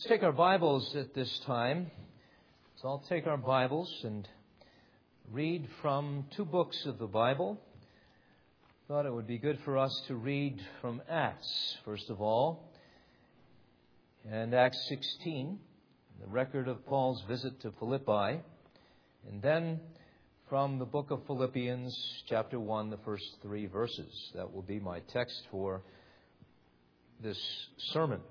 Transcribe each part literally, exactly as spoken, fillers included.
Let's take our Bibles at this time. So I'll take our Bibles and read from two books of the Bible. Thought it would be good for us to read from Acts, first of all. And Acts sixteen, the record of Paul's visit to Philippi. And then from the book of Philippians, chapter one, the first three verses. That will be my text for this sermon.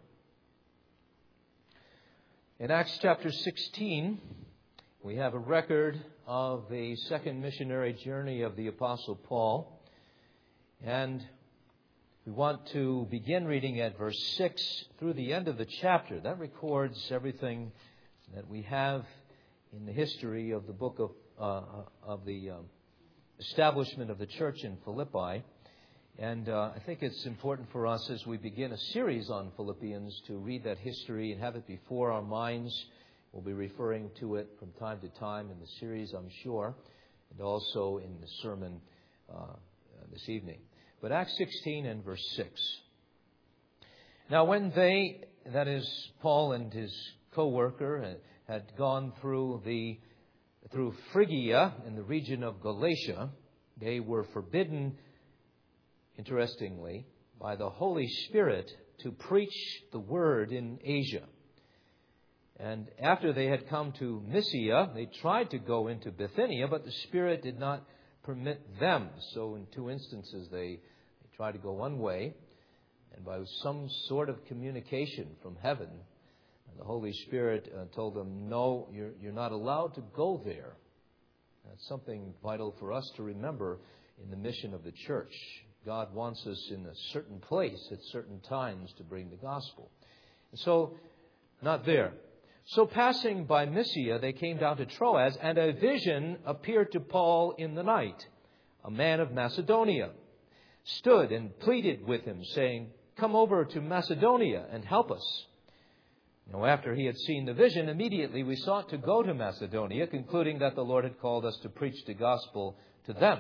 In Acts chapter sixteen, we have a record of the second missionary journey of the Apostle Paul. And we want to begin reading at verse six through the end of the chapter. That records everything that we have in the history of the book of, uh, of the uh, establishment of the church in Philippi. And uh, I think it's important for us as we begin a series on Philippians to read that history and have it before our minds. We'll be referring to it from time to time in the series, I'm sure, and also in the sermon uh, this evening. But Acts sixteen and verse six. Now when they, that is Paul and his co-worker, had gone through the through Phrygia in the region of Galatia, they were forbidden, interestingly, by the Holy Spirit to preach the word in Asia. And after they had come to Mysia, they tried to go into Bithynia, but the Spirit did not permit them. So in two instances, they, they tried to go one way, and by some sort of communication from heaven, the Holy Spirit uh, told them, no, you're, you're not allowed to go there. That's something vital for us to remember in the mission of the church. God wants us in a certain place at certain times to bring the gospel. And so, not there. So passing by Mysia, they came down to Troas, and a vision appeared to Paul in the night. A man of Macedonia stood and pleaded with him, saying, "Come over to Macedonia and help us." Now, after he had seen the vision, immediately we sought to go to Macedonia, concluding that the Lord had called us to preach the gospel to them.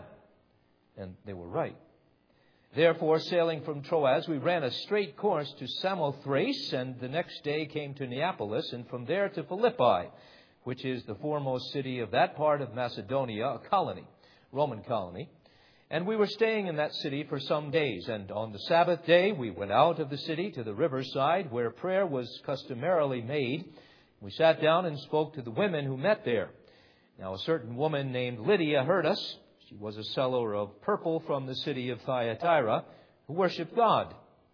And they were right. Therefore, sailing from Troas, we ran a straight course to Samothrace, and the next day came to Neapolis, and from there to Philippi, which is the foremost city of that part of Macedonia, a colony, Roman colony. And we were staying in that city for some days, and on the Sabbath day we went out of the city to the riverside, where prayer was customarily made. We sat down and spoke to the women who met there. Now a certain woman named Lydia heard us. She was a seller of purple from the city of Thyatira, who worshipped God.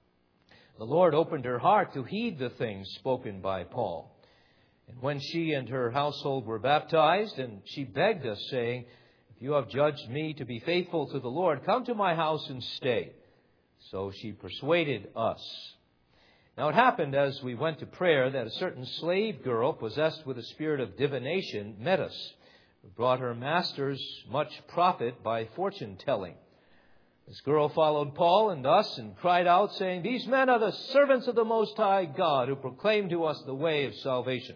The Lord opened her heart to heed the things spoken by Paul. And when she and her household were baptized, and she begged us, saying, "If you have judged me to be faithful to the Lord, come to my house and stay." So she persuaded us. Now it happened as we went to prayer that a certain slave girl possessed with a spirit of divination met us, who brought her masters much profit by fortune-telling. This girl followed Paul and us and cried out, saying, "These men are the servants of the Most High God, who proclaim to us the way of salvation."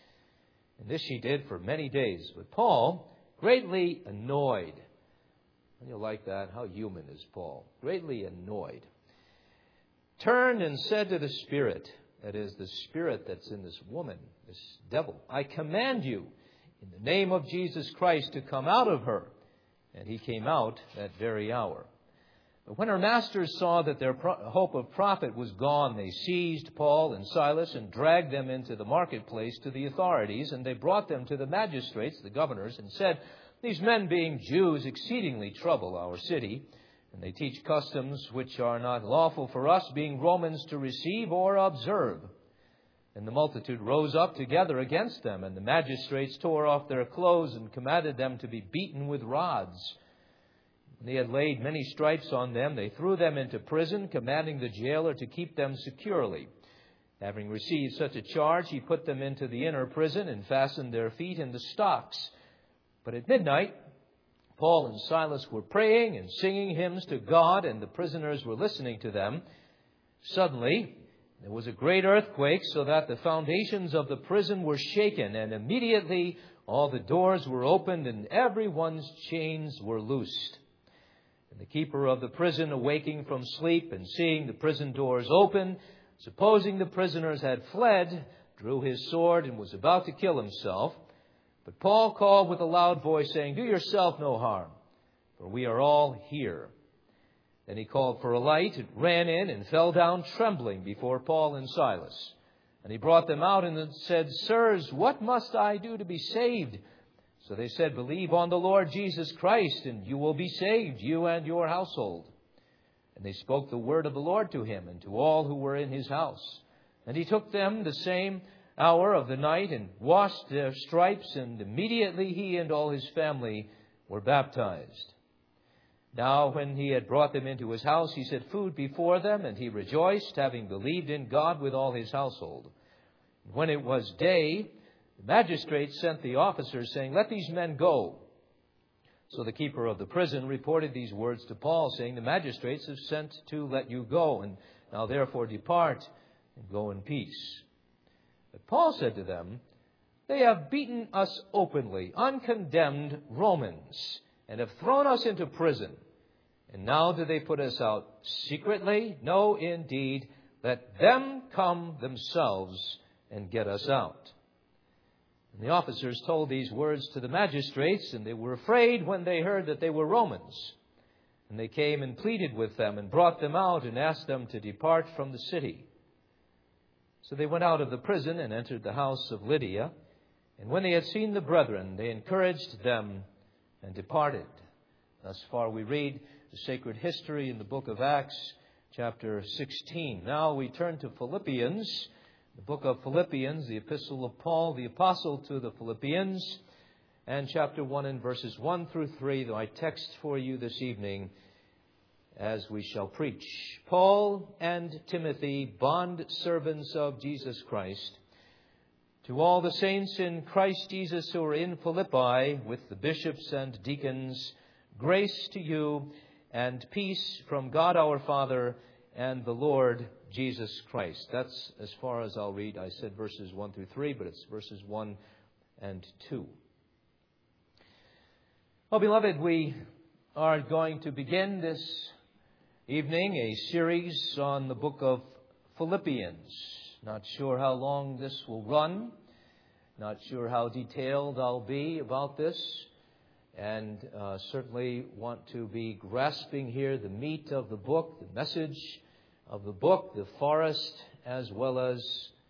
And this she did for many days. But Paul, greatly annoyed. And you'll like that. How human is Paul? Greatly annoyed. Turned and said to the spirit, that is, the spirit that's in this woman, this devil, "I command you in the name of Jesus Christ to come out of her." And he came out that very hour. But when her masters saw that their pro- hope of profit was gone, they seized Paul and Silas and dragged them into the marketplace to the authorities, and they brought them to the magistrates, the governors, and said, "These men, being Jews, exceedingly trouble our city, and they teach customs which are not lawful for us, being Romans, to receive or observe." And the multitude rose up together against them, and the magistrates tore off their clothes and commanded them to be beaten with rods. When they had laid many stripes on them, they threw them into prison, commanding the jailer to keep them securely. Having received such a charge, he put them into the inner prison and fastened their feet in the stocks. But at midnight, Paul and Silas were praying and singing hymns to God, and the prisoners were listening to them. Suddenly, there was a great earthquake, so that the foundations of the prison were shaken, and immediately all the doors were opened and everyone's chains were loosed. And the keeper of the prison, awaking from sleep and seeing the prison doors open, supposing the prisoners had fled, drew his sword, and was about to kill himself. But Paul called with a loud voice, saying, "Do yourself no harm, for we are all here." Then he called for a light, and ran in, and fell down trembling before Paul and Silas. And he brought them out, and said, "Sirs, what must I do to be saved?" So they said, "Believe on the Lord Jesus Christ, and you will be saved, you and your household." And they spoke the word of the Lord to him, and to all who were in his house. And he took them the same hour of the night, and washed their stripes, and immediately he and all his family were baptized. Now when he had brought them into his house, he set food before them, and he rejoiced, having believed in God with all his household. When it was day, the magistrates sent the officers, saying, "Let these men go." So the keeper of the prison reported these words to Paul, saying, "The magistrates have sent to let you go, and now therefore depart and go in peace." But Paul said to them, "They have beaten us openly, uncondemned Romans, and have thrown us into prison. And now do they put us out secretly? No, indeed, let them come themselves and get us out." And the officers told these words to the magistrates, and they were afraid when they heard that they were Romans. And they came and pleaded with them, and brought them out, and asked them to depart from the city. So they went out of the prison, and entered the house of Lydia. And when they had seen the brethren, they encouraged them, and departed. Thus far we read the sacred history in the book of Acts, chapter sixteen. Now we turn to Philippians, the book of Philippians, the epistle of Paul, the apostle to the Philippians, and chapter one and verses one through three, my text for you this evening as we shall preach. Paul and Timothy, bond servants of Jesus Christ, to all the saints in Christ Jesus who are in Philippi, with the bishops and deacons, grace to you and peace from God our Father and the Lord Jesus Christ. That's as far as I'll read. I said verses one through three, but it's verses one and two. Well, beloved, we are going to begin this evening a series on the book of Philippians. Not sure how long this will run. Not sure how detailed I'll be about this. And uh, certainly want to be grasping here the meat of the book, the message of the book, the forest, as well as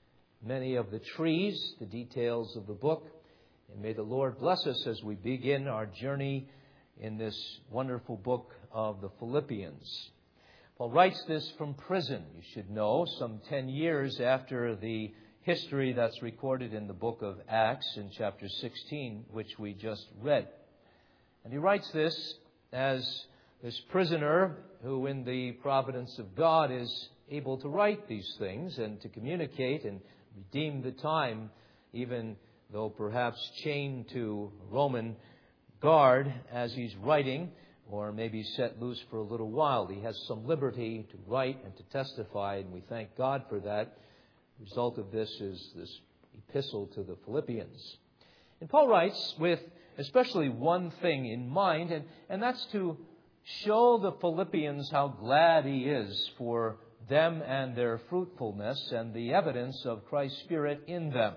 many of the trees, the details of the book. And may the Lord bless us as we begin our journey in this wonderful book of the Philippians. Paul writes this from prison, you should know, some ten years after the history that's recorded in the book of Acts in chapter sixteen, which we just read. And he writes this as this prisoner who in the providence of God is able to write these things and to communicate and redeem the time, even though perhaps chained to Roman guard as he's writing, or maybe set loose for a little while. He has some liberty to write and to testify, and we thank God for that. The result of this is this epistle to the Philippians. And Paul writes with especially one thing in mind, and, and that's to show the Philippians how glad he is for them and their fruitfulness and the evidence of Christ's Spirit in them.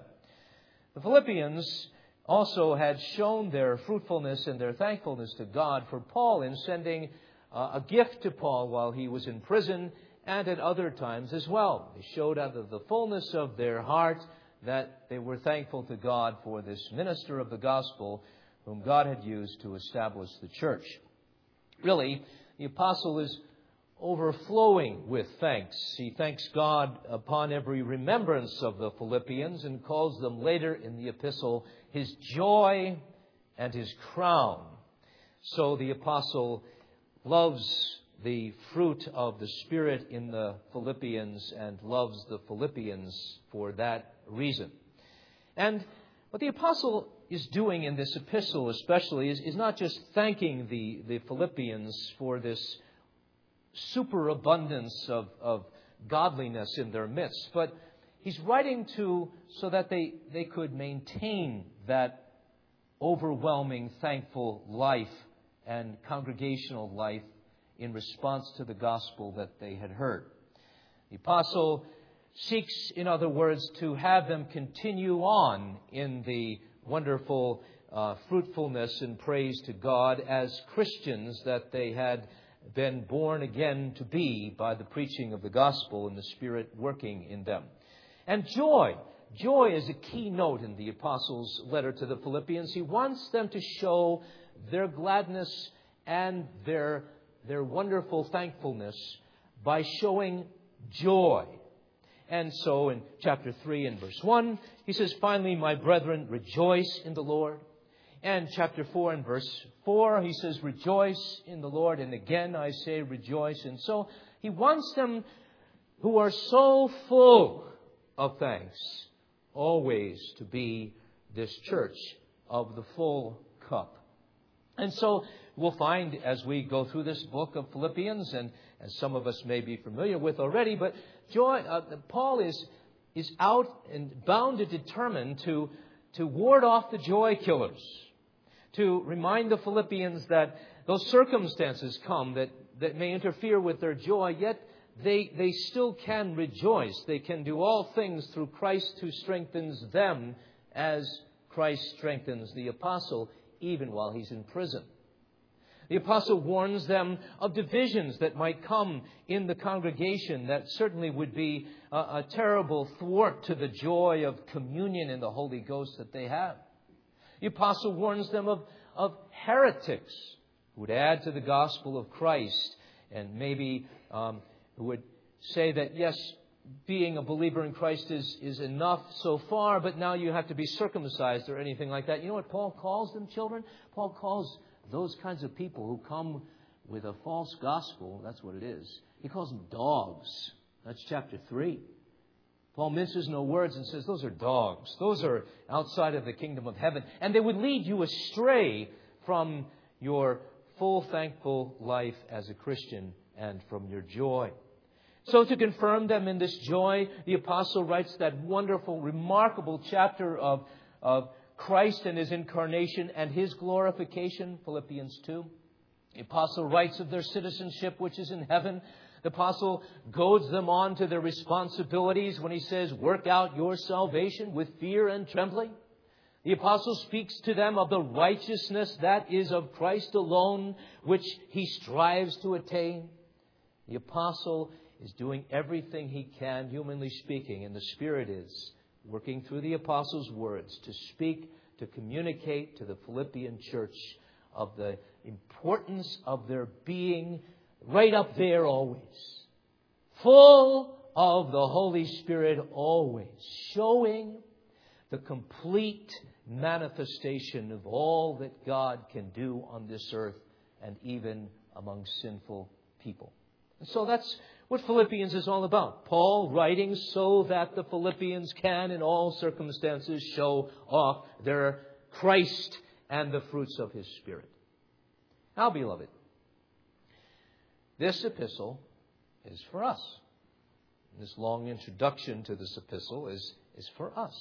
The Philippians also had shown their fruitfulness and their thankfulness to God for Paul in sending uh, a gift to Paul while he was in prison and at other times as well. They showed out of the fullness of their heart that they were thankful to God for this minister of the gospel whom God had used to establish the church. Really, the apostle is overflowing with thanks. He thanks God upon every remembrance of the Philippians and calls them later in the epistle his joy and his crown. So the apostle loves the fruit of the Spirit in the Philippians and loves the Philippians for that reason. And what the apostle is doing in this epistle especially is, is not just thanking the, the Philippians for this superabundance of, of godliness in their midst, but he's writing to so that they, they could maintain that overwhelming thankful life and congregational life in response to the gospel that they had heard. The apostle seeks, in other words, to have them continue on in the wonderful uh, fruitfulness and praise to God as Christians that they had been born again to be by the preaching of the gospel and the Spirit working in them. And joy. Joy is a key note in the apostles' letter to the Philippians. He wants them to show their gladness and their, their wonderful thankfulness by showing joy. And so in chapter three and verse one, he says, "Finally, my brethren, rejoice in the Lord." And chapter four and verse four, he says, "Rejoice in the Lord." And again, I say rejoice. And so he wants them who are so full of thanks always to be this church of the full cup. And so we'll find as we go through this book of Philippians, and as some of us may be familiar with already, but joy, uh, Paul is is out and bound and determined to, to ward off the joy killers, to remind the Philippians that those circumstances come that, that may interfere with their joy, yet they, they still can rejoice. They can do all things through Christ who strengthens them, as Christ strengthens the apostle even while he's in prison. The apostle warns them of divisions that might come in the congregation that certainly would be a, a terrible thwart to the joy of communion in the Holy Ghost that they have. The apostle warns them of, of heretics who would add to the gospel of Christ and maybe um, who would say that, yes, being a believer in Christ is, is enough so far, but now you have to be circumcised or anything like that. You know what Paul calls them, children? Paul calls those kinds of people who come with a false gospel, that's what it is. He calls them dogs. That's chapter three. Paul minces no words and says, those are dogs. Those are outside of the kingdom of heaven. And they would lead you astray from your full thankful life as a Christian and from your joy. So to confirm them in this joy, the apostle writes that wonderful, remarkable chapter of, of Christ and His incarnation and His glorification, Philippians two. The apostle writes of their citizenship, which is in heaven. The apostle goads them on to their responsibilities when he says, work out your salvation with fear and trembling. The apostle speaks to them of the righteousness that is of Christ alone, which he strives to attain. The apostle is doing everything he can, humanly speaking, and the Spirit is working through the apostles' words to speak, to communicate to the Philippian church of the importance of their being right up there always, full of the Holy Spirit always, showing the complete manifestation of all that God can do on this earth and even among sinful people. And so that's what Philippians is all about. Paul writing so that the Philippians can in all circumstances show off their Christ and the fruits of His Spirit. Now, beloved, this epistle is for us. This long introduction to this epistle is, is for us.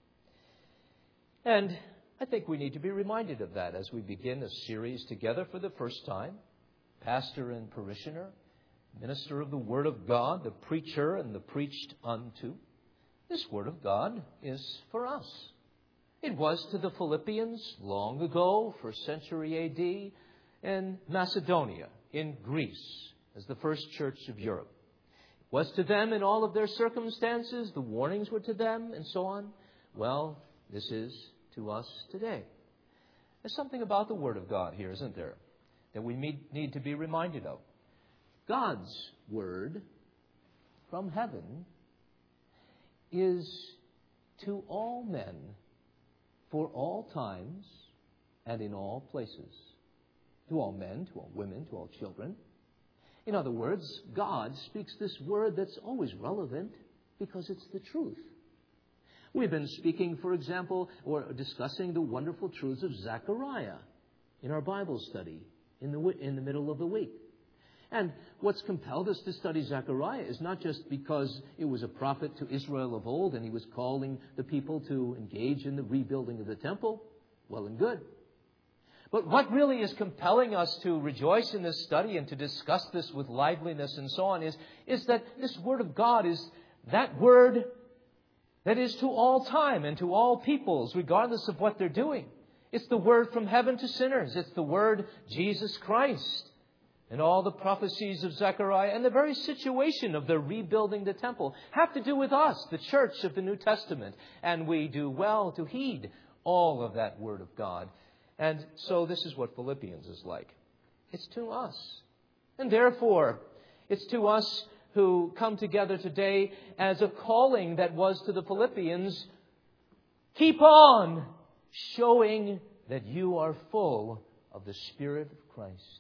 And I think we need to be reminded of that as we begin a series together for the first time. Pastor and parishioner, minister of the Word of God, the preacher and the preached unto. This Word of God is for us. It was to the Philippians long ago, first century A D, in Macedonia, in Greece, as the first church of Europe. It was to them in all of their circumstances. The warnings were to them and so on. Well, this is to us today. There's something about the Word of God here, isn't there, that we need to be reminded of. God's Word from heaven is to all men for all times and in all places. To all men, to all women, to all children. In other words, God speaks this Word that's always relevant because it's the truth. We've been speaking, for example, or discussing the wonderful truths of Zechariah in our Bible study in the, in the middle of the week. And what's compelled us to study Zechariah is not just because it was a prophet to Israel of old and he was calling the people to engage in the rebuilding of the temple. Well and good. But what really is compelling us to rejoice in this study and to discuss this with liveliness and so on is, is that this Word of God is that word that is to all time and to all peoples, regardless of what they're doing. It's the word from heaven to sinners. It's the word Jesus Christ. And all the prophecies of Zechariah and the very situation of the rebuilding the temple have to do with us, the church of the New Testament. And we do well to heed all of that word of God. And so this is what Philippians is like. It's to us. And therefore, it's to us who come together today as a calling that was to the Philippians. Keep on showing that you are full of the Spirit of Christ.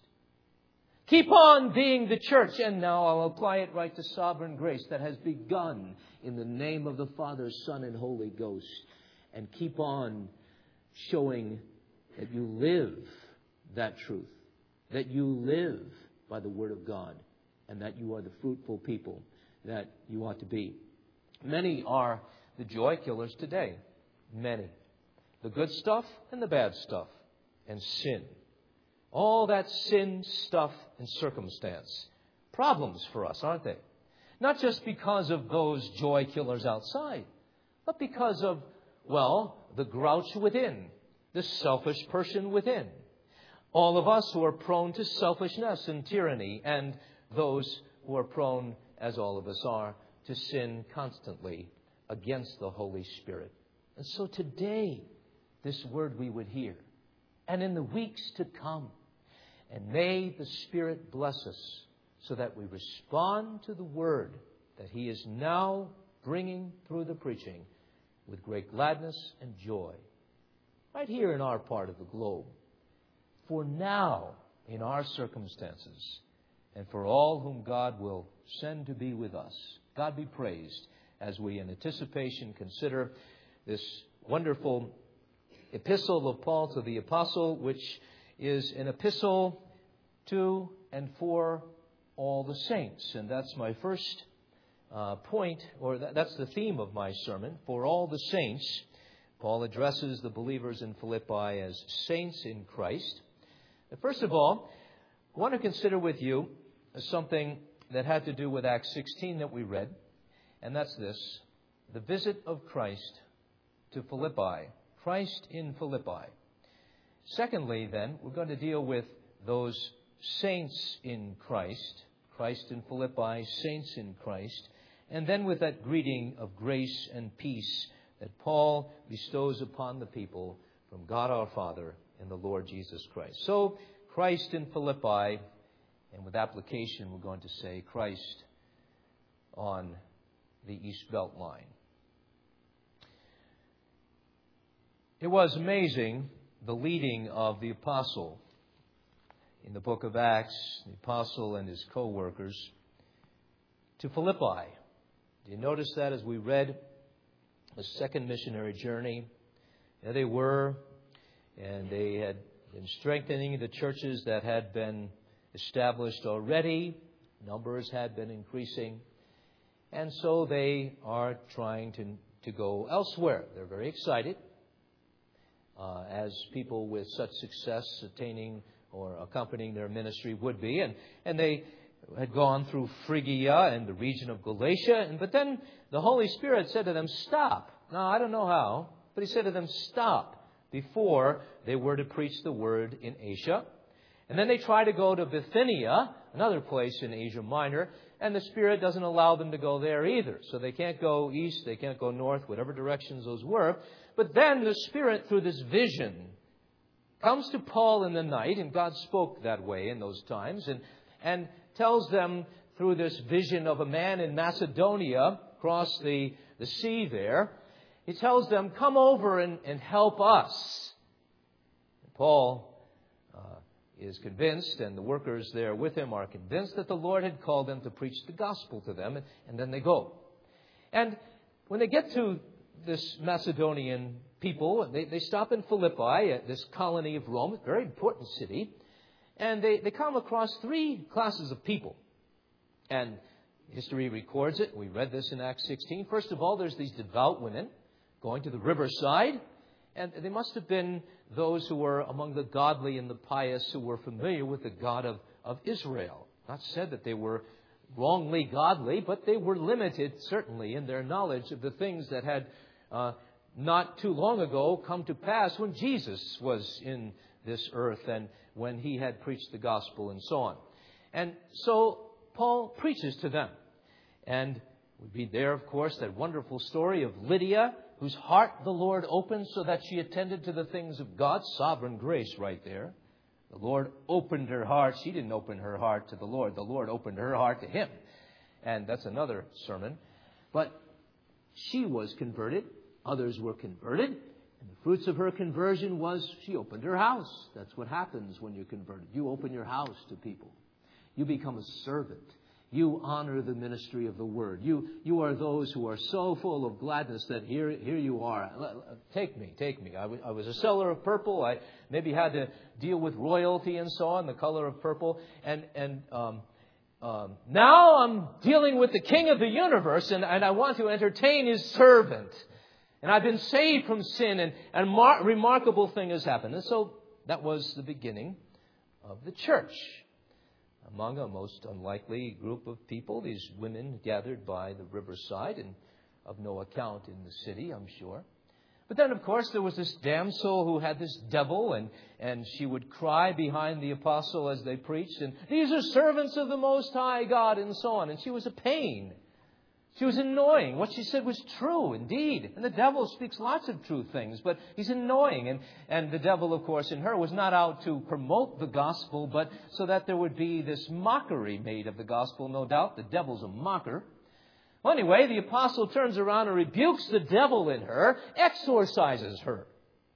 Keep on being the church. And now I'll apply it right to sovereign grace that has begun in the name of the Father, Son, and Holy Ghost. And keep on showing that you live that truth, that you live by the Word of God, and that you are the fruitful people that you ought to be. Many are the joy killers today. Many. The good stuff and the bad stuff. And sin. All that sin, stuff, and circumstance. Problems for us, aren't they? Not just because of those joy killers outside, but because of, well, the grouch within, the selfish person within. All of us who are prone to selfishness and tyranny, and those who are prone, as all of us are, to sin constantly against the Holy Spirit. And so today, this word we would hear, and in the weeks to come, and may the Spirit bless us so that we respond to the word that He is now bringing through the preaching with great gladness and joy. Right here in our part of the globe. For now, in our circumstances, and for all whom God will send to be with us. God be praised as we in anticipation consider this wonderful epistle of Paul to the Apostle, which is an epistle to and for all the saints. And that's my first uh, point, or that, that's the theme of my sermon, for all the saints. Paul addresses the believers in Philippi as saints in Christ. But first of all, I want to consider with you something that had to do with Acts sixteen that we read, and that's this, the visit of Christ to Philippi. Christ in Philippi. Secondly, then, we're going to deal with those saints in Christ, Christ in Philippi, saints in Christ, and then with that greeting of grace and peace that Paul bestows upon the people from God our Father and the Lord Jesus Christ. So, Christ in Philippi, and with application, we're going to say Christ on the East Belt line. It was amazing, the leading of the apostle in the book of Acts, the apostle and his co-workers, to Philippi. Do you notice that as we read the second missionary journey? There they were, and they had been strengthening the churches that had been established already. Numbers had been increasing. And so they are trying to, to go elsewhere. They're very excited. Uh, as people with such success attaining or accompanying their ministry would be. And, and they had gone through Phrygia and the region of Galatia. And, but then the Holy Spirit said to them, stop. Now, I don't know how, but He said to them, stop, before they were to preach the word in Asia. And then they try to go to Bithynia, another place in Asia Minor, and the Spirit doesn't allow them to go there either. So they can't go east, they can't go north, whatever directions those were. But then the Spirit, through this vision, comes to Paul in the night, and God spoke that way in those times, and, and tells them through this vision of a man in Macedonia, across the, the sea there, He tells them, come over and, and help us. And Paul uh, is convinced, and the workers there with him are convinced that the Lord had called them to preach the gospel to them, and, and then they go. And when they get to this Macedonian people, they, they stop in Philippi, this colony of Rome, a very important city, and they, they come across three classes of people. And history records it. We read this in Acts sixteen. First of all, there's these devout women going to the riverside, and they must have been those who were among the godly and the pious who were familiar with the God of, of Israel. Not said that they were wrongly godly, but they were limited, certainly, in their knowledge of the things that had uh, not too long ago come to pass when Jesus was in this earth and when he had preached the gospel and so on. And so Paul preaches to them. And we read there, of course, that wonderful story of Lydia, whose heart the Lord opened so that she attended to the things of God. Sovereign grace right there. The Lord opened her heart. She didn't open her heart to the Lord. The Lord opened her heart to him. And that's another sermon. But she was converted. Others were converted. And the fruits of her conversion was she opened her house. That's what happens when you're converted. You open your house to people. You become a servant. You honor the ministry of the Word. You you are those who are so full of gladness that here here you are. Take me, take me. I, w- I was a seller of purple. I maybe had to deal with royalty and so on, the color of purple. And and um, um, now I'm dealing with the King of the universe, and, and I want to entertain His servant. And I've been saved from sin, and and mar- remarkable thing has happened. And so that was the beginning of the church. Among a most unlikely group of people, these women gathered by the riverside and of no account in the city, I'm sure. But then, of course, there was this damsel who had this devil, and, and she would cry behind the apostle as they preached, and these are servants of the Most High God, and so on. And she was a pain. She was annoying. What she said was true, indeed. And the devil speaks lots of true things, but he's annoying. And, and the devil, of course, in her was not out to promote the gospel, but so that there would be this mockery made of the gospel, no doubt. The devil's a mocker. Well, anyway, the apostle turns around and rebukes the devil in her, exorcises her.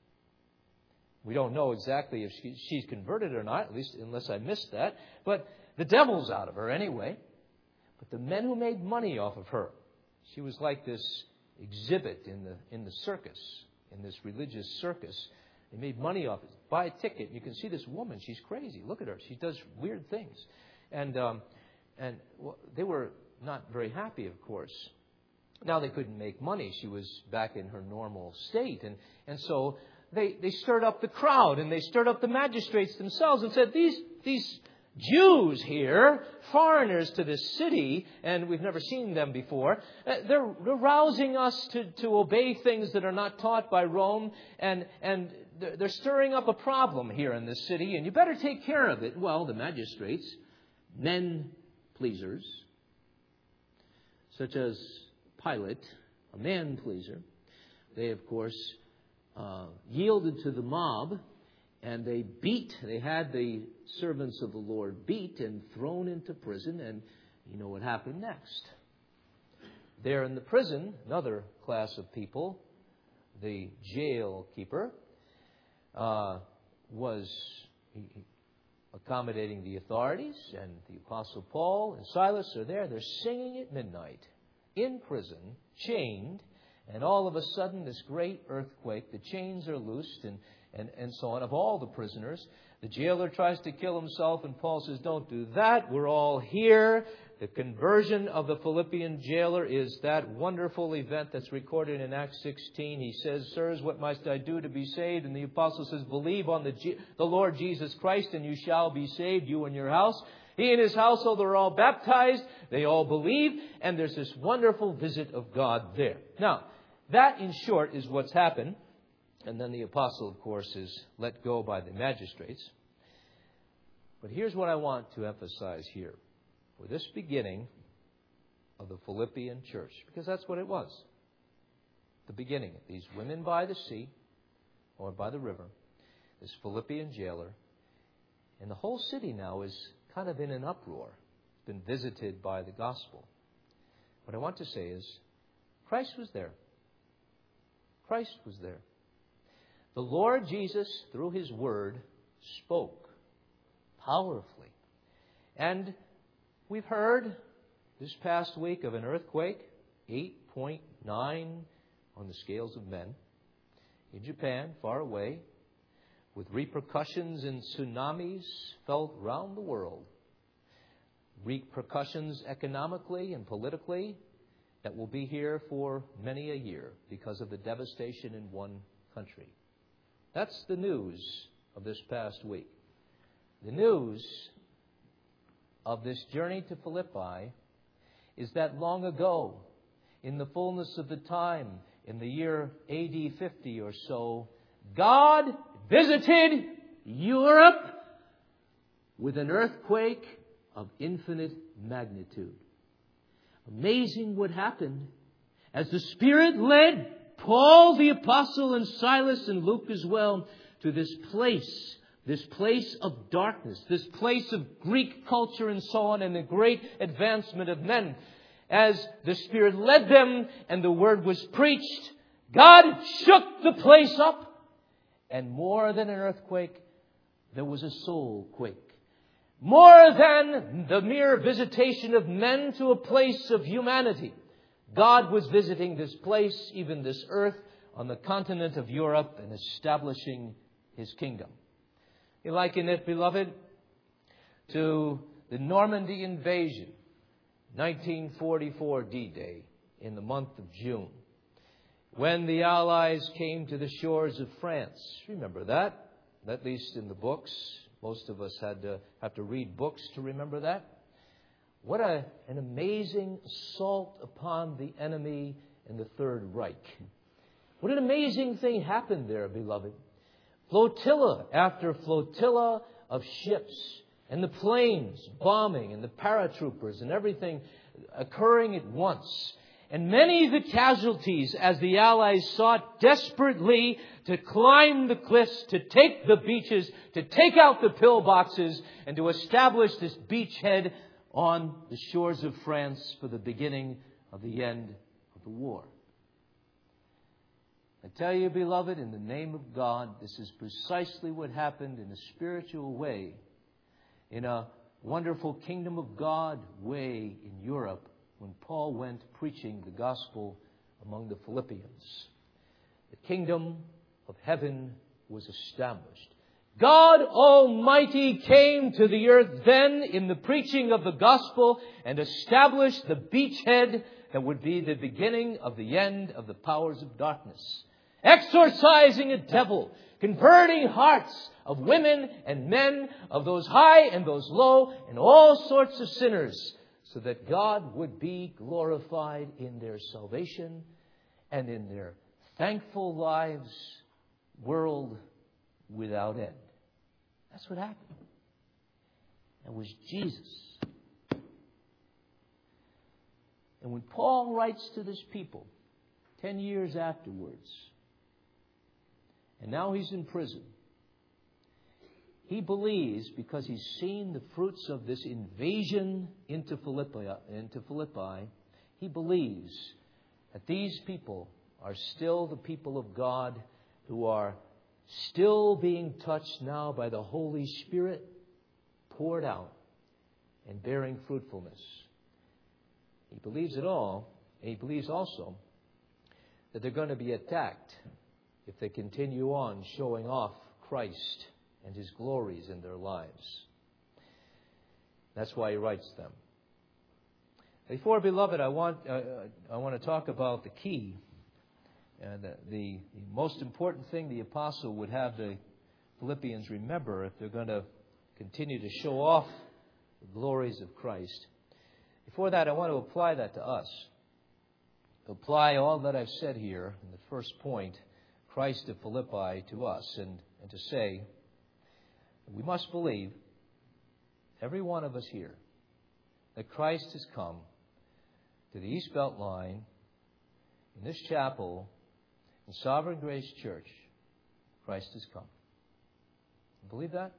We don't know exactly if she, she's converted or not, at least unless I missed that. But the devil's out of her anyway. But the men who made money off of her, she was like this exhibit in the in the circus, in this religious circus. They made money off it. Buy a ticket. You can see this woman. She's crazy. Look at her. She does weird things. And um, and well, they were not very happy, of course. Now they couldn't make money. She was back in her normal state. And, and so they, they stirred up the crowd, and they stirred up the magistrates themselves and said, these these Jews here, foreigners to this city, and we've never seen them before, they're, they're rousing us to, to obey things that are not taught by Rome, and, and they're stirring up a problem here in this city, and you better take care of it. Well, the magistrates, men pleasers, such as Pilate, a man pleaser, they, of course, uh, yielded to the mob. And they beat, they had the servants of the Lord beat and thrown into prison. And you know what happened next. There in the prison, another class of people, the jail keeper, uh, was accommodating the authorities. And the Apostle Paul and Silas are there. They're singing at midnight in prison, chained. And all of a sudden, this great earthquake, the chains are loosed and And, and so on, of all the prisoners. The jailer tries to kill himself, and Paul says, don't do that. We're all here. The conversion of the Philippian jailer is that wonderful event that's recorded in Acts sixteen. He says, sirs, what must I do to be saved? And the apostle says, believe on the, G- the Lord Jesus Christ, and you shall be saved, you and your house. He and his household are all baptized. They all believe. And there's this wonderful visit of God there. Now, that in short is what's happened. And then the apostle, of course, is let go by the magistrates. But here's what I want to emphasize here. For this beginning of the Philippian church, because that's what it was. The beginning. These women by the sea, or by the river, this Philippian jailer. And the whole city now is kind of in an uproar. It's been visited by the gospel. What I want to say is, Christ was there. Christ was there. The Lord Jesus, through His Word, spoke powerfully. And we've heard this past week of an earthquake, eight point nine on the scales of men, in Japan, far away, with repercussions and tsunamis felt round the world. Repercussions economically and politically that will be here for many a year because of the devastation in one country. That's the news of this past week. The news of this journey to Philippi is that long ago, in the fullness of the time, in the year A D fifty or so, God visited Europe with an earthquake of infinite magnitude. Amazing what happened as the Spirit led Paul the Apostle and Silas and Luke as well to this place, this place of darkness, this place of Greek culture and so on, and the great advancement of men. As the Spirit led them and the word was preached, God shook the place up. And more than an earthquake, there was a soul quake. More than the mere visitation of men to a place of humanity, God was visiting this place, even this earth, on the continent of Europe and establishing His kingdom. You liken it, beloved, to the Normandy invasion, nineteen forty-four D-Day, in the month of June, when the Allies came to the shores of France. Remember that, at least in the books. Most of us had to have to read books to remember that. What a, an amazing assault upon the enemy in the Third Reich. What an amazing thing happened there, beloved. Flotilla after flotilla of ships, and the planes bombing, and the paratroopers and everything occurring at once. And many of the casualties as the Allies sought desperately to climb the cliffs, to take the beaches, to take out the pillboxes, and to establish this beachhead on the shores of France for the beginning of the end of the war. I tell you, beloved, in the name of God, this is precisely what happened in a spiritual way, in a wonderful kingdom of God way in Europe, when Paul went preaching the gospel among the Philippians. The kingdom of heaven was established. God Almighty came to the earth then in the preaching of the gospel and established the beachhead that would be the beginning of the end of the powers of darkness. Exorcising a devil, converting hearts of women and men, of those high and those low, and all sorts of sinners, so that God would be glorified in their salvation and in their thankful lives, world without end. That's what happened. It was Jesus. And when Paul writes to this people, ten years afterwards, and now he's in prison, he believes, because he's seen the fruits of this invasion into Philippi, into Philippi, he believes that these people are still the people of God who are still being touched now by the Holy Spirit poured out and bearing fruitfulness. He believes it all, and he believes also that they're going to be attacked if they continue on showing off Christ and His glories in their lives. That's why he writes them. Before, beloved, I want uh, I want to talk about the key, and uh, the, the most important thing the apostle would have the Philippians remember if they're going to continue to show off the glories of Christ. Before that, I want to apply that to us. Apply all that I've said here in the first point, Christ of Philippi, to us, and, and to say, we must believe, every one of us here, that Christ has come to the East Belt Line, in this chapel, in Sovereign Grace Church. Christ has come. You believe that?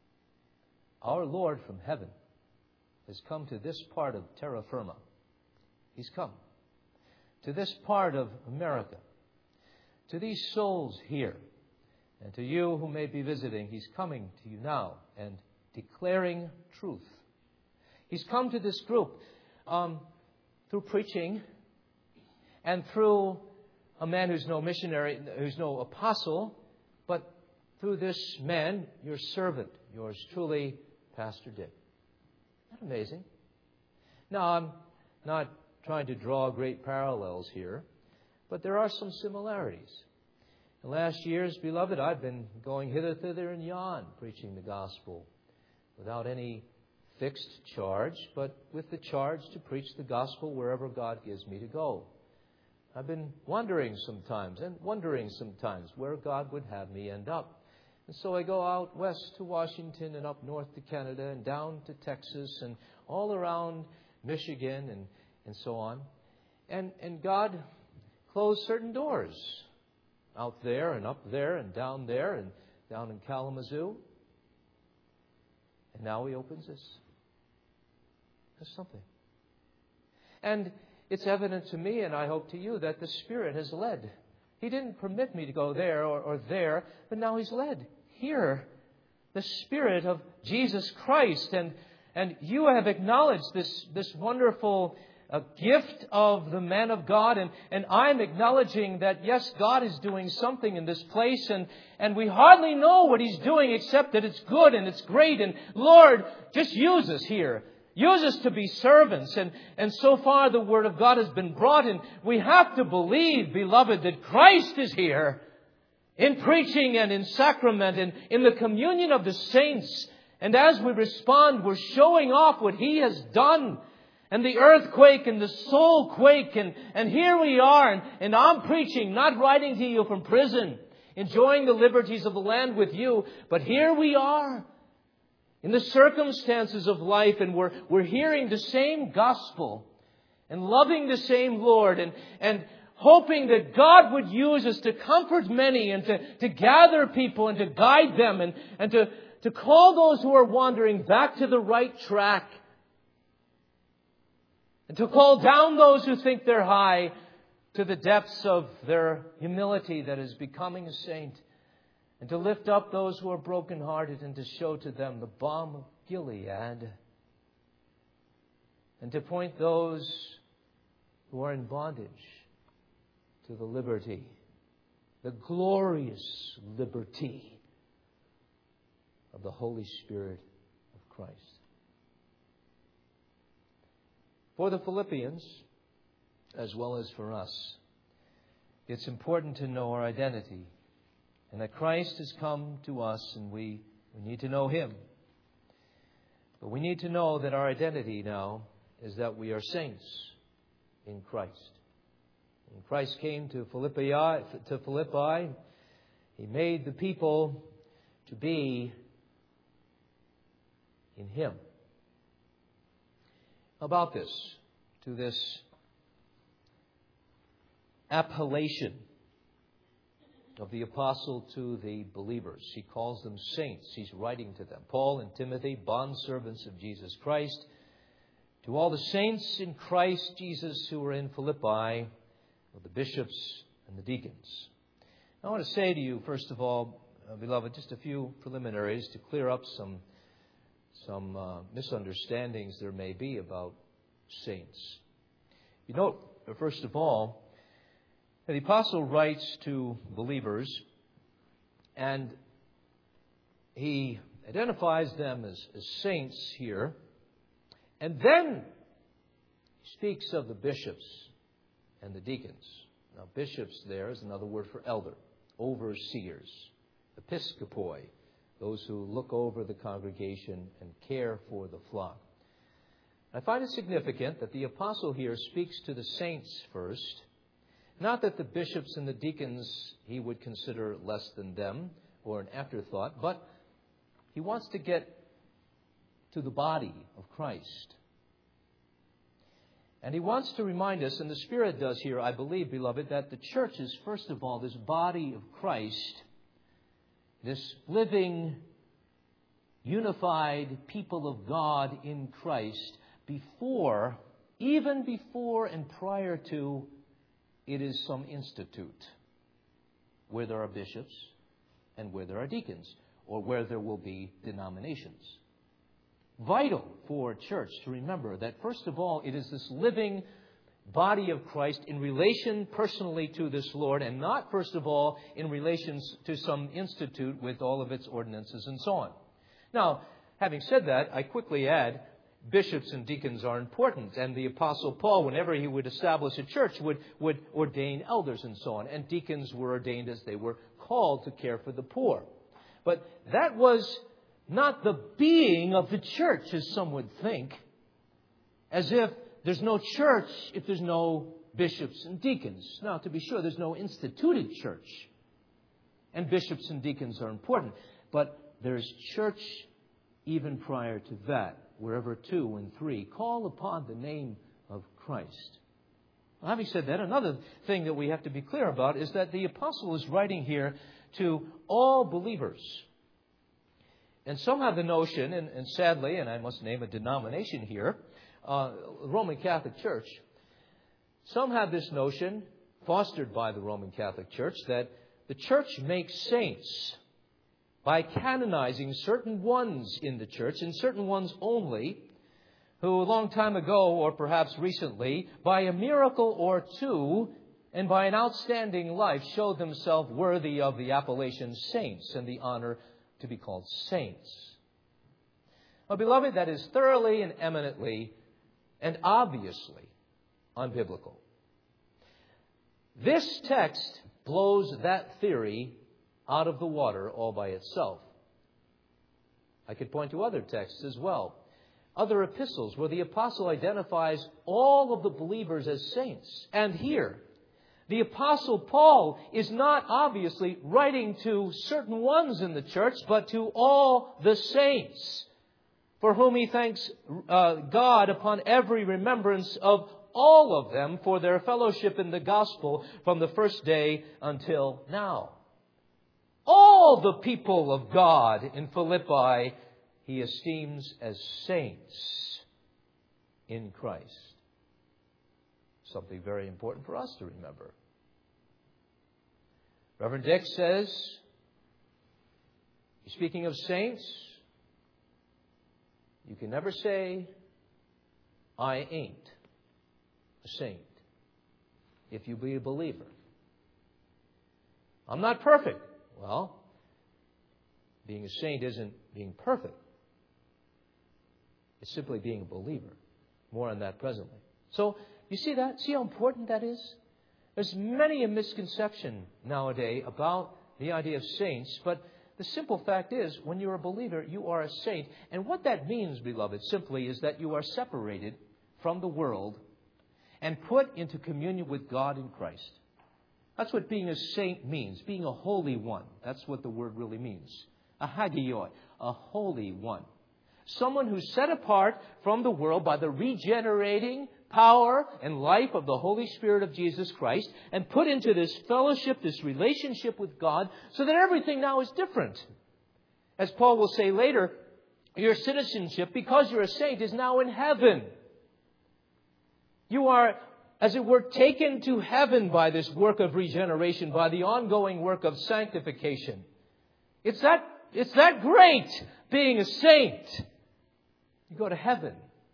Our Lord from heaven has come to this part of terra firma. He's come to this part of America, to these souls here, and to you who may be visiting. He's coming to you now and declaring truth. He's come to this group um, through preaching and through a man who's no missionary, who's no apostle, but through this man, your servant, yours truly, Pastor Dick. Isn't that amazing? Now, I'm not trying to draw great parallels here, but there are some similarities. In the last years, beloved, I've been going hither, thither, and yon, preaching the gospel without any fixed charge, but with the charge to preach the gospel wherever God gives me to go. I've been wondering sometimes and wondering sometimes where God would have me end up. And so I go out west to Washington and up north to Canada and down to Texas and all around Michigan and, and so on. And, and God closed certain doors out there and up there and down there and down in Kalamazoo. And now He opens this. There's something. And it's evident to me, and I hope to you, that the Spirit has led. He didn't permit me to go there or, or there, but now He's led here. The Spirit of Jesus Christ. And, and you have acknowledged this, this wonderful uh, gift of the man of God. And, and I'm acknowledging that, yes, God is doing something in this place. And, and we hardly know what He's doing except that it's good and it's great. And Lord, just use us here. Use us to be servants. And, and so far the Word of God has been brought. And we have to believe, beloved, that Christ is here in preaching and in sacrament and in the communion of the saints. And as we respond, we're showing off what He has done. And the earthquake and the soul quake. And, and here we are. And, and I'm preaching, not writing to you from prison, enjoying the liberties of the land with you. But here we are in the circumstances of life, and we're, we're hearing the same gospel and loving the same Lord and, and hoping that God would use us to comfort many and to, to gather people and to guide them and, and to, to call those who are wandering back to the right track and to call down those who think they're high to the depths of their humility that is becoming a saint. And to lift up those who are brokenhearted and to show to them the balm of Gilead. And to point those who are in bondage to the liberty, the glorious liberty of the Holy Spirit of Christ. For the Philippians, as well as for us, it's important to know our identity. And that Christ has come to us and we, we need to know Him. But we need to know that our identity now is that we are saints in Christ. When Christ came to Philippi, to Philippi, He made the people to be in Him. About this, to this appellation of the apostle to the believers. He calls them saints. He's writing to them. Paul and Timothy, bondservants of Jesus Christ. To all the saints in Christ Jesus who are in Philippi, the bishops and the deacons. I want to say to you, first of all, uh, beloved, just a few preliminaries to clear up some, some uh, misunderstandings there may be about saints. You note, first of all, the apostle writes to believers and he identifies them as, as saints here. And then he speaks of the bishops and the deacons. Now, bishops there is another word for elder, overseers, episkopoi, those who look over the congregation and care for the flock. I find it significant that the apostle here speaks to the saints first. Not that the bishops and the deacons he would consider less than them or an afterthought, but he wants to get to the body of Christ. And he wants to remind us, and the Spirit does here, I believe, beloved, that the church is, first of all, this body of Christ, this living, unified people of God in Christ, before, even before and prior to, it is some institute where there are bishops and where there are deacons, or where there will be denominations. Vital for a church to remember that, first of all, it is this living body of Christ in relation personally to this Lord, and not, first of all, in relation to some institute with all of its ordinances and so on. Now, having said that, I quickly add, bishops and deacons are important. And the Apostle Paul, whenever he would establish a church, would, would ordain elders and so on. And deacons were ordained as they were called to care for the poor. But that was not the being of the church, as some would think, as if there's no church if there's no bishops and deacons. Now, to be sure, there's no instituted church, and bishops and deacons are important, but there's church even prior to that, wherever two and three call upon the name of Christ. Well, having said that, another thing that we have to be clear about is that the apostle is writing here to all believers. And some have the notion, and, and sadly, and I must name a denomination here, uh, Roman Catholic Church. Some have this notion, fostered by the Roman Catholic Church, that the church makes saints by canonizing certain ones in the church, and certain ones only, who a long time ago, or perhaps recently, by a miracle or two, and by an outstanding life, showed themselves worthy of the appellation saints and the honor to be called saints. Well, beloved, that is thoroughly and eminently and obviously unbiblical. This text blows that theory out of the water all by itself. I could point to other texts as well. Other epistles where the apostle identifies all of the believers as saints. And here, the apostle Paul is not obviously writing to certain ones in the church, but to all the saints, for whom he thanks uh, God upon every remembrance of all of them for their fellowship in the gospel from the first day until now. All the people of God in Philippi he esteems as saints in Christ. Something very important for us to remember. Reverend Dick says, speaking of saints, you can never say, I ain't a saint, if you be a believer. I'm not perfect. Well, being a saint isn't being perfect. It's simply being a believer. More on that presently. So, you see that? See how important that is? There's many a misconception nowadays about the idea of saints, but the simple fact is, when you're a believer, you are a saint. And what that means, beloved, simply is that you are separated from the world and put into communion with God in Christ. That's what being a saint means, being a holy one. That's what the word really means. A hagioi, a holy one. Someone who's set apart from the world by the regenerating power and life of the Holy Spirit of Jesus Christ and put into this fellowship, this relationship with God, so that everything now is different. As Paul will say later, your citizenship, because you're a saint, is now in heaven. You are, as it were, taken to heaven by this work of regeneration, by the ongoing work of sanctification. It's that, it's that great, being a saint. You go to heaven.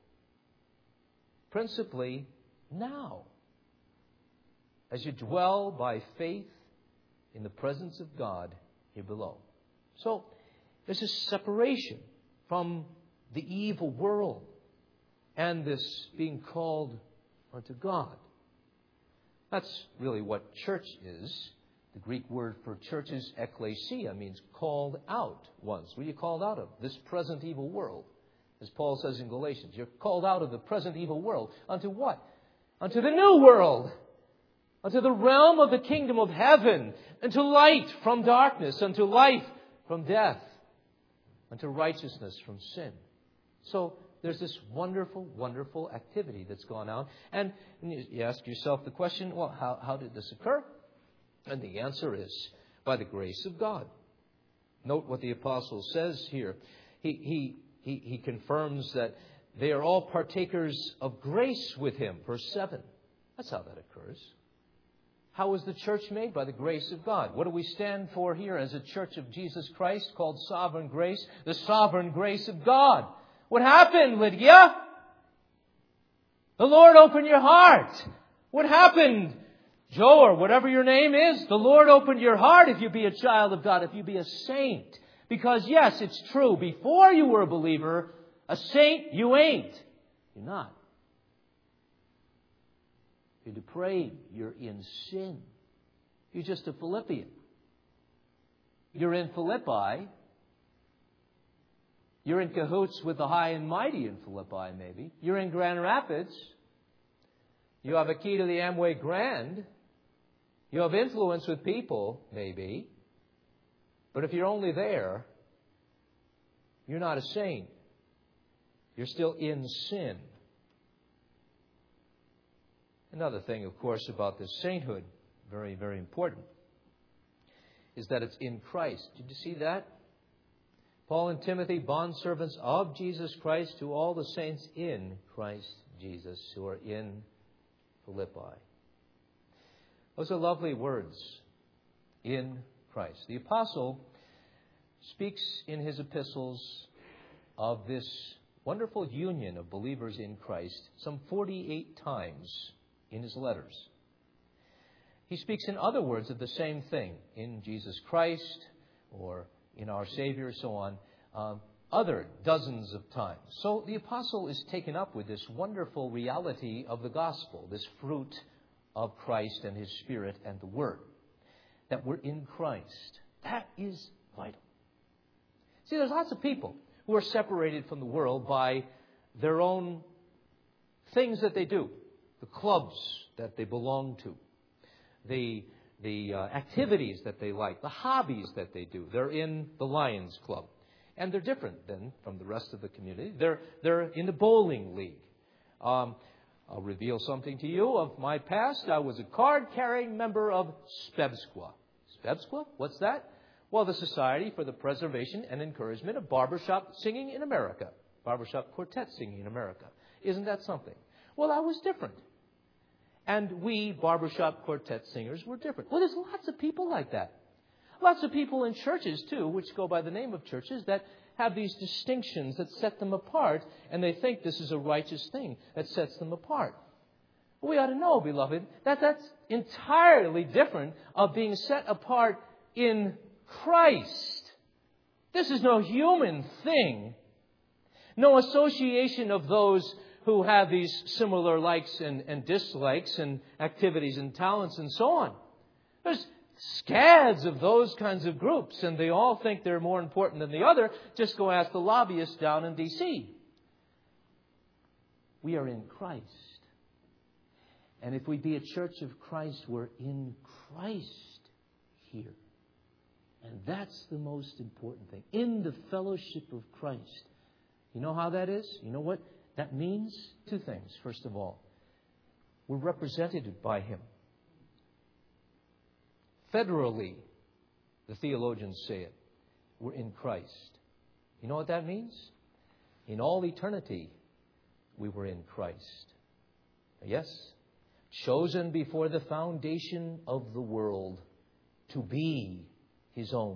Principally now, as you dwell by faith in the presence of God here below. So, there's a separation from the evil world and this being called unto God. That's really what church is. The Greek word for church is ekklesia, means called out ones. What are you called out of? This present evil world. As Paul says in Galatians, you're called out of the present evil world. Unto what? Unto the new world. Unto the realm of the kingdom of heaven. Unto light from darkness. Unto life from death. Unto righteousness from sin. So there's this wonderful, wonderful activity that's gone on. And you ask yourself the question, well, how, how did this occur? And the answer is, by the grace of God. Note what the apostle says here. He, he, he, he confirms that they are all partakers of grace with him. Verse seven. That's how that occurs. How was the church made? By the grace of God. What do we stand for here as a church of Jesus Christ called Sovereign Grace? The sovereign grace of God. What happened, Lydia? The Lord opened your heart. What happened, Joe, or whatever your name is? The Lord opened your heart if you be a child of God, if you be a saint. Because yes, it's true. Before you were a believer, a saint you ain't. You're not. You're depraved. You're in sin. You're just a Philippian. You're in Philippi You're in cahoots with the high and mighty in Philippi, maybe. You're in Grand Rapids. You have a key to the Amway Grand. You have influence with people, maybe. But if you're only there, you're not a saint. You're still in sin. Another thing, of course, about this sainthood, very, very important, is that it's in Christ. Did you see that? Paul and Timothy, bondservants of Jesus Christ, to all the saints in Christ Jesus who are in Philippi. Those are lovely words. In Christ. The apostle speaks in his epistles of this wonderful union of believers in Christ some forty-eight times in his letters. He speaks in other words of the same thing, in Jesus Christ or in our Savior, so on, uh, other dozens of times. So the apostle is taken up with this wonderful reality of the gospel, this fruit of Christ and His Spirit and the Word, that we're in Christ. That is vital. See, there's lots of people who are separated from the world by their own things that they do, the clubs that they belong to, the the uh, activities that they like, the hobbies that they do. They're in the Lions Club. And they're different then from the rest of the community. They're, they're in the bowling league. Um, I'll reveal something to you of my past. I was a card-carrying member of SPEBSQUA. SPEBSQUA? What's that? Well, the Society for the Preservation and Encouragement of Barbershop Singing in America. Barbershop quartet singing in America. Isn't that something? Well, I was different. And we, barbershop quartet singers, were different. Well, there's lots of people like that. Lots of people in churches, too, which go by the name of churches, that have these distinctions that set them apart, and they think this is a righteous thing that sets them apart. We ought to know, beloved, that that's entirely different of being set apart in Christ. This is no human thing. No association of those who have these similar likes and, and dislikes and activities and talents and so on. There's scads of those kinds of groups, and they all think they're more important than the other. Just go ask the lobbyists down in D C We are in Christ. And if we be a church of Christ, we're in Christ here. And that's the most important thing. In the fellowship of Christ. You know how that is? You know what that means? Two things. First of all, we're represented by Him. Federally, the theologians say it, we're in Christ. You know what that means? In all eternity, we were in Christ. Yes, chosen before the foundation of the world to be His own.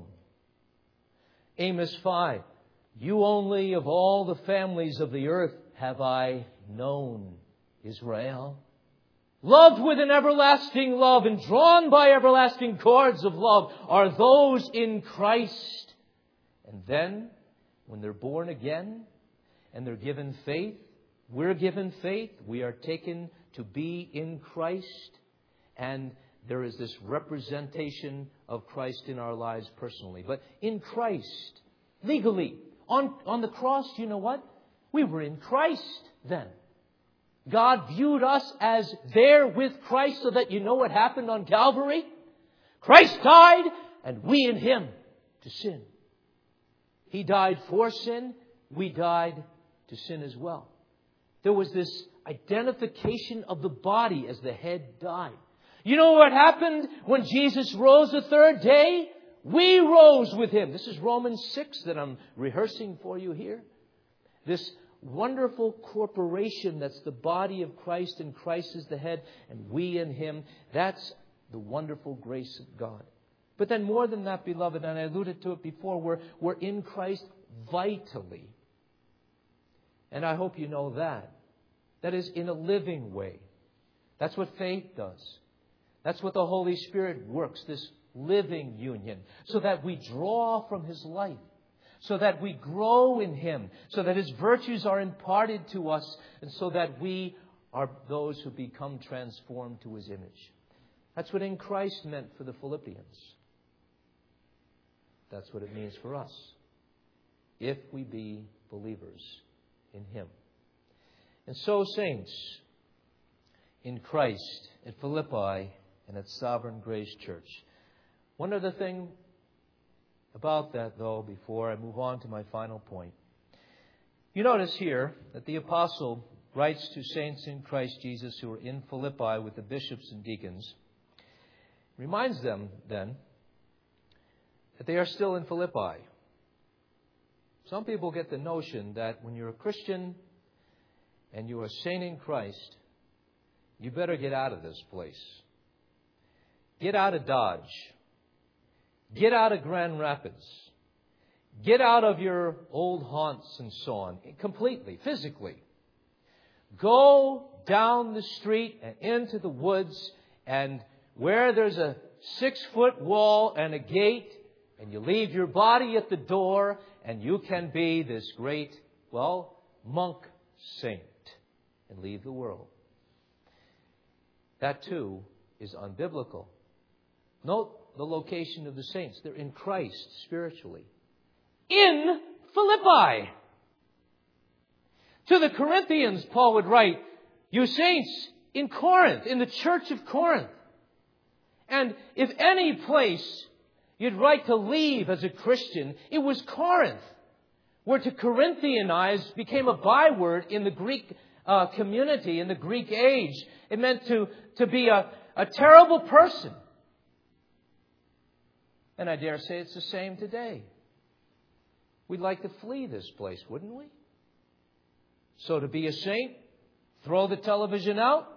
Amos five, you only of all the families of the earth have I known, Israel. Loved with an everlasting love and drawn by everlasting cords of love are those in Christ. And then, when they're born again and they're given faith, we're given faith, we are taken to be in Christ, and there is this representation of Christ in our lives personally. But in Christ, legally, on, on the cross, you know what? We were in Christ then. God viewed us as there with Christ, so that you know what happened on Calvary? Christ died, and we in Him to sin. He died for sin. We died to sin as well. There was this identification of the body as the head died. You know what happened when Jesus rose the third day? We rose with Him. This is Romans six that I'm rehearsing for you here. This wonderful corporation that's the body of Christ, and Christ is the head, and we in Him. That's the wonderful grace of God. But then more than that, beloved, and I alluded to it before, we're, we're in Christ vitally. And I hope you know that. That is, in a living way. That's what faith does. That's what the Holy Spirit works, this living union, so that we draw from His life. So that we grow in Him, so that His virtues are imparted to us, and so that we are those who become transformed to His image. That's what in Christ meant for the Philippians. That's what it means for us, if we be believers in Him. And so, saints, in Christ, at Philippi, and at Sovereign Grace Church. One other thing about that, though, before I move on to my final point. You notice here that the apostle writes to saints in Christ Jesus who are in Philippi with the bishops and deacons. Reminds them, then, that they are still in Philippi. Some people get the notion that when you're a Christian and you're a saint in Christ, you better get out of this place. Get out of Dodge. Get out of Grand Rapids. Get out of your old haunts and so on. Completely, physically. Go down the street and into the woods, and where there's a six-foot wall and a gate, and you leave your body at the door, and you can be this great, well, monk saint and leave the world. That, too, is unbiblical. Note the location of the saints. They're in Christ spiritually. In Philippi. To the Corinthians, Paul would write, you saints in Corinth, in the church of Corinth. And if any place you'd write to leave as a Christian, it was Corinth, where to Corinthianize became a byword in the Greek uh, community, in the Greek age. It meant to, to be a, a terrible person. And I dare say it's the same today. We'd like to flee this place, wouldn't we? So to be a saint, throw the television out,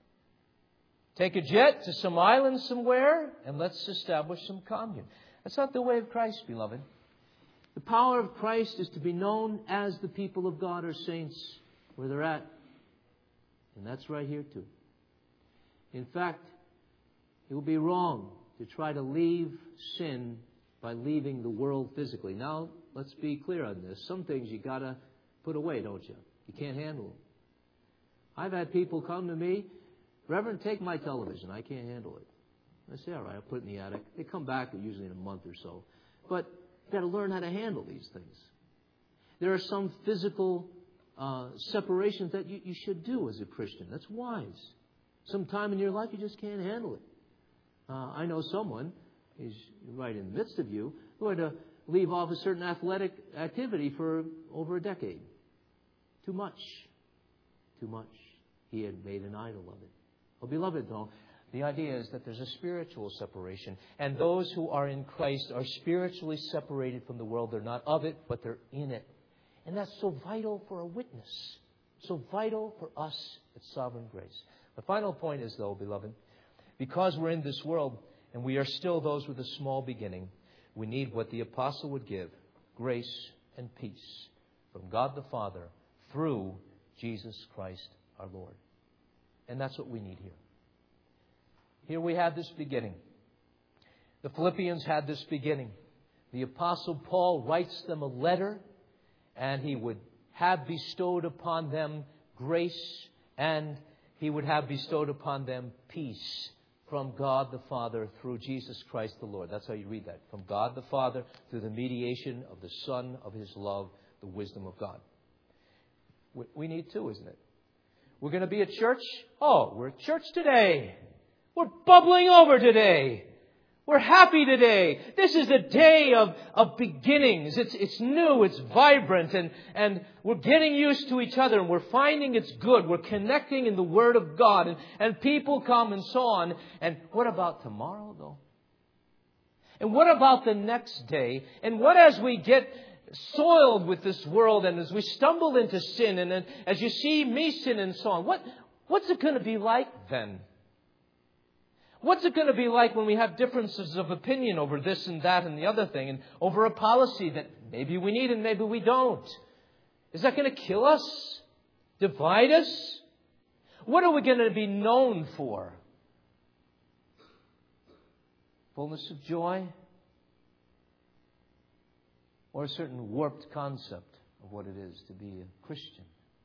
take a jet to some island somewhere, and let's establish some commune. That's not the way of Christ, beloved. The power of Christ is to be known as the people of God or saints where they're at. And that's right here too. In fact, it would be wrong to try to leave sin by leaving the world physically. Now, let's be clear on this. Some things you got to put away, don't you? You can't handle them. I've had people come to me, Reverend, take my television. I can't handle it. I say, all right, I'll put it in the attic. They come back usually in a month or so. But you've got to learn how to handle these things. There are some physical uh, separations that you, you should do as a Christian. That's wise. Some time in your life you just can't handle it. Uh, I know someone, he's right in the midst of you, who had to leave off a certain athletic activity for over a decade. Too much. Too much. He had made an idol of it. Well, beloved, though, the idea is that there's a spiritual separation. And those who are in Christ are spiritually separated from the world. They're not of it, but they're in it. And that's so vital for a witness. So vital for us at Sovereign Grace. The final point is, though, beloved, because we're in this world and we are still those with a small beginning, we need what the apostle would give, grace and peace from God the Father through Jesus Christ our Lord. And that's what we need here. Here we have this beginning. The Philippians had this beginning. The Apostle Paul writes them a letter, and he would have bestowed upon them grace, and he would have bestowed upon them peace from God the Father through Jesus Christ the Lord. That's how you read that. From God the Father through the mediation of the Son of His love, the wisdom of God. We need too, isn't it? We're going to be at church. Oh, we're at church today. We're bubbling over today. We're happy today. This is a day of, of beginnings. It's, it's new. It's vibrant. And, and we're getting used to each other. And we're finding it's good. We're connecting in the Word of God. And, and people come and so on. And what about tomorrow, though? And what about the next day? And what as we get soiled with this world and as we stumble into sin and then as you see me sin and so on, what, what's it going to be like then? What's it going to be like when we have differences of opinion over this and that and the other thing and over a policy that maybe we need and maybe we don't? Is that going to kill us? Divide us? What are we going to be known for? Fullness of joy? Or a certain warped concept of what it is to be a Christian?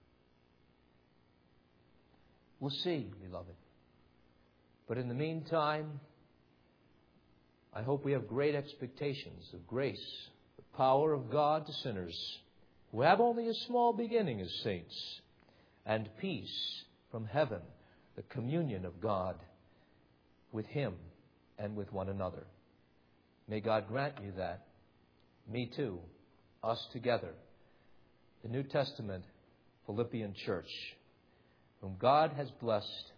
We'll see, beloved. But in the meantime, I hope we have great expectations of grace, the power of God to sinners who have only a small beginning as saints, and peace from heaven, the communion of God with Him and with one another. May God grant you that. Me too. Us together. The New Testament Philippian church, whom God has blessed